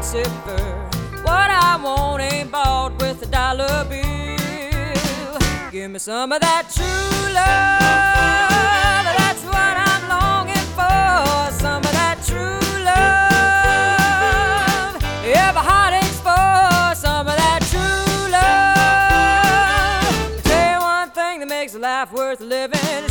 Lucifer. What I want ain't bought with a dollar bill. Give me some of that true love.